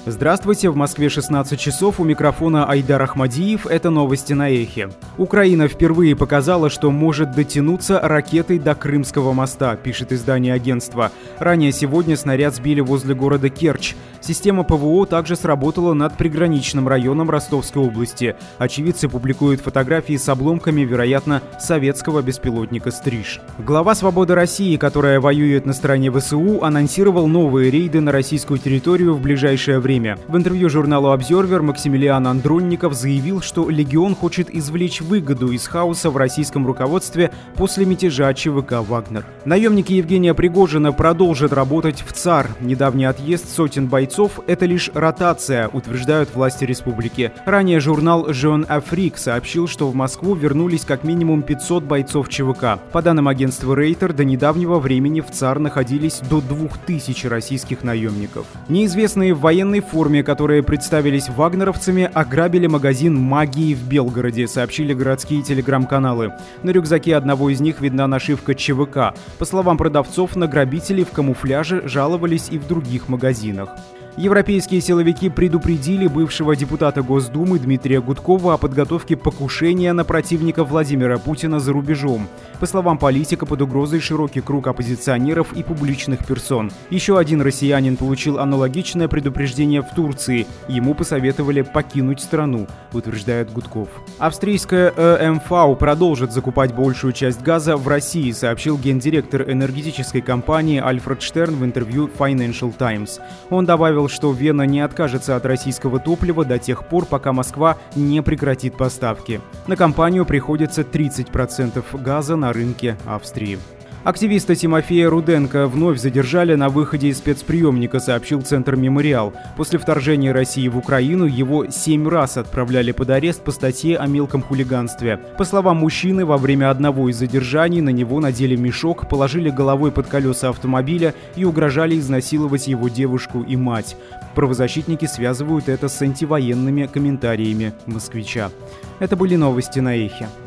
Здравствуйте, в Москве 16 часов, у микрофона Айдар Ахмадиев, это новости на Эхе. Украина впервые показала, что может дотянуться ракетой до Крымского моста, пишет издание агентства. Ранее сегодня снаряд сбили возле города Керчь. Система ПВО также сработала над приграничным районом Ростовской области. Очевидцы публикуют фотографии с обломками, вероятно, советского беспилотника «Стриж». Глава «Свободы России», которая воюет на стороне ВСУ, анонсировал новые рейды на российскую территорию в ближайшее время. В интервью журналу «Обзервер» Максимилиан Андронников заявил, что «Легион» хочет извлечь выгоду из хаоса в российском руководстве после мятежа ЧВК «Вагнер». Наемники Евгения Пригожина продолжат работать в ЦАР. Недавний отъезд сотен бойцов – это лишь ротация, утверждают власти республики. Ранее журнал «Jeune Afrique» сообщил, что в Москву вернулись как минимум 500 бойцов ЧВК. По данным агентства Рейтер, до недавнего времени в ЦАР находились до 2000 российских наемников. Неизвестные в военной форме, которые представились вагнеровцами, ограбили магазин «Магии» в Белгороде, сообщили городские телеграм-каналы. На рюкзаке одного из них видна нашивка ЧВК. По словам продавцов, на грабителей в камуфляже жаловались и в других магазинах. Европейские силовики предупредили бывшего депутата Госдумы Дмитрия Гудкова о подготовке покушения на противника Владимира Путина за рубежом. По словам политика, под угрозой широкий круг оппозиционеров и публичных персон. Еще один россиянин получил аналогичное предупреждение в Турции. Ему посоветовали покинуть страну, утверждает Гудков. Австрийская ЭМВ продолжит закупать большую часть газа в России, сообщил гендиректор энергетической компании Альфред Штерн в интервью Financial Times. Он добавил, что Вена не откажется от российского топлива до тех пор, пока Москва не прекратит поставки. На компанию приходится 30% газа на рынке Австрии. Активиста Тимофея Руденко вновь задержали на выходе из спецприемника, сообщил Центр «Мемориал». После вторжения России в Украину его 7 раз отправляли под арест по статье о мелком хулиганстве. По словам мужчины, во время одного из задержаний на него надели мешок, положили головой под колеса автомобиля и угрожали изнасиловать его девушку и мать. Правозащитники связывают это с антивоенными комментариями москвича. Это были новости на Эхе.